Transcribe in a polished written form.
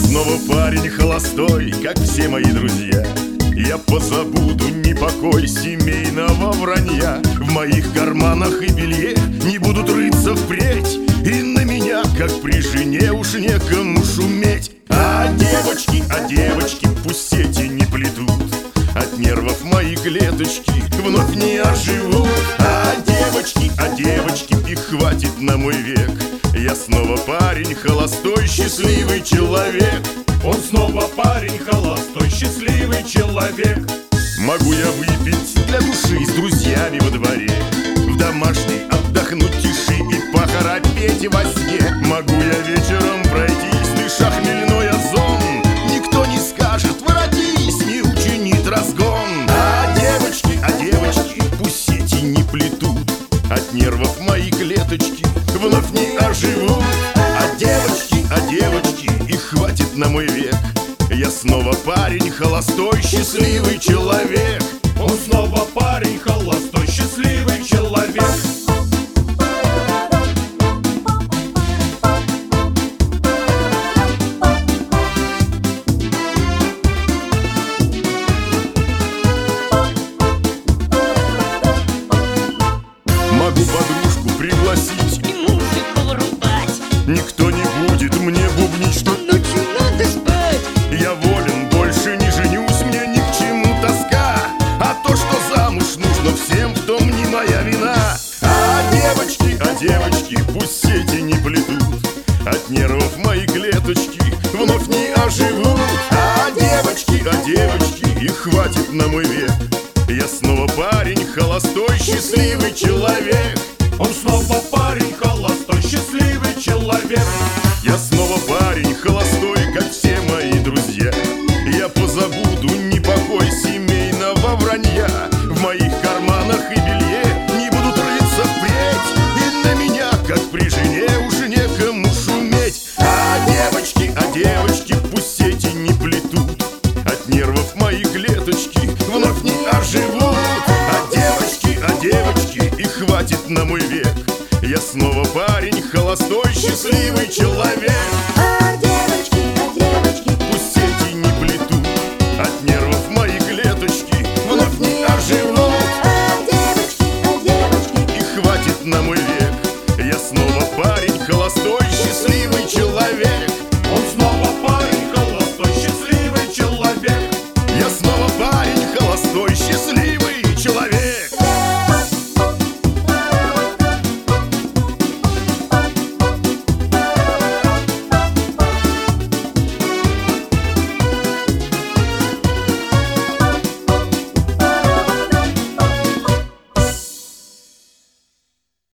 снова парень холостой, как все мои друзья. Я позабуду непокой семейного вранья. В моих карманах и белье не будут рыться впредь, и на меня, как при жене, уж некому шуметь. А девочки, пусть сети не плетут, от нервов мои клеточки вновь не оживут. А девочки, их хватит на мой век. Я снова парень холостой, счастливый человек. Он снова парень холостой, счастливый человек. Могу я выпить для души с друзьями во дворе, в домашней отдохнуть тиши и похрапеть во сне. Могу я вечером пройтись, дыша хмельной озон. Никто не скажет: воротись, не учинит разгон. А девочки, пусть сети не плетут, от нервов мои клеточки вновь не оживут. А девочки, их хватит на мой век. Я снова парень холостой, счастливый человек. Он снова парень холостой, счастливый человек. Могу подружку пригласить и музыку врубать. Никто не будет мне бубнить, что Ночью надо спать. я волен, больше не женюсь, мне ни к чему тоска. А то, что замуж нужно всем, в том не моя вина. А девочки, пусть сети не плетут, от нервов мои клеточки вновь не оживут. А девочки, их хватит на мой век. Я снова парень холостой, счастливый человек. Он снова парень холостой, счастливый человек. Я снова парень холостой, как все мои друзья. Я позабуду непокой семейного вранья. В моих карманах и белье не будут рыться впредь, и на меня, как при жене, уж некому шуметь. А девочки, пусть сети не плетут, от нервов мои клеточки вновь не оживут. А девочки, их хватит на мой век. Я снова парень холостой, счастливый человек.